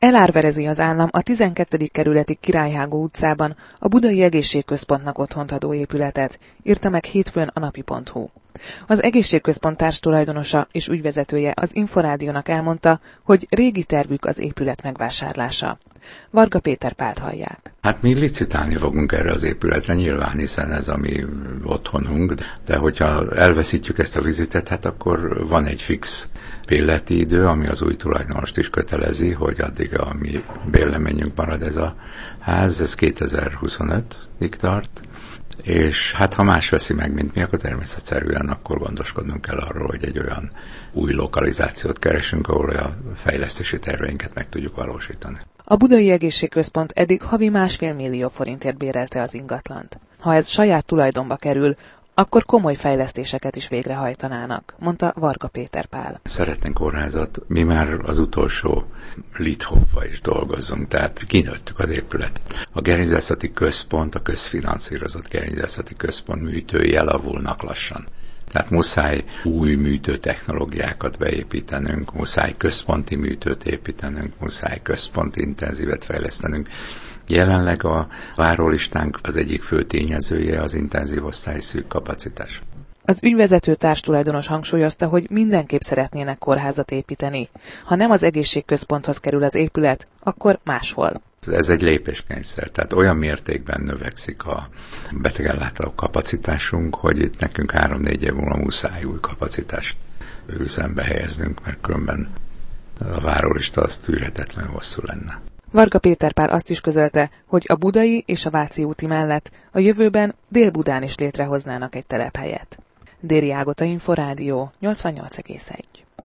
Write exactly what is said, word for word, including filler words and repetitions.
Elárverezi az állam a tizenkettedik kerületi Királyhágó utcában a Budai Egészségközpontnak otthont adó épületet, írta meg hétfőn a napi pont hu. Az egészségközpont társtulajdonosa és ügyvezetője az Inforádiónak elmondta, hogy régi tervük az épület megvásárlása. Varga Péter Pált hallják. Hát mi licitálni fogunk erre az épületre nyilván, hiszen ez a mi otthonunk, de hogyha elveszítjük ezt a vizitet, hát akkor van egy fix bérleti idő, ami az új tulajdonost is kötelezi, hogy addig a mi bérleményünk marad ez a ház, ez kétezer-huszonötig tart, és hát ha más veszi meg, mint mi, akkor természetszerűen akkor gondoskodnunk kell arról, hogy egy olyan új lokalizációt keresünk, ahol a fejlesztési terveinket meg tudjuk valósítani. A Budai Egészségközpont eddig havi másfél millió forintért bérelte az ingatlant. Ha ez saját tulajdonba kerül, akkor komoly fejlesztéseket is végrehajtanának, mondta Varga Péter Pál. Szeretnénk kórházat, mi már az utolsó Lithoffa is dolgozunk, tehát kinőttük az épületet. A gerincészeti központ, a közfinanszírozott gerincészeti központ műtői elavulnak lassan. Tehát muszáj új műtőtechnológiákat beépítenünk, muszáj központi műtőt építenünk, muszáj központi intenzívet fejlesztenünk. Jelenleg a várólistánk az egyik fő tényezője az intenzív osztály szűk kapacitás. Az ügyvezető társtulajdonos hangsúlyozta, hogy mindenképp szeretnének kórházat építeni. Ha nem az egészségközponthoz kerül az épület, akkor máshol. Ez egy lépéskényszer, tehát olyan mértékben növekszik a betegellátó kapacitásunk, hogy itt nekünk három-négy év múlva muszáj új kapacitást üzembe helyeznünk, mert különben a várólista az tűrhetetlen hosszú lenne. Varga Péter Pál azt is közölte, hogy a Budai és a Váci úti mellett a jövőben Dél-Budán is létrehoznának egy telephelyet. Déri Ágota, Inforádió, nyolcvannyolc egész egy.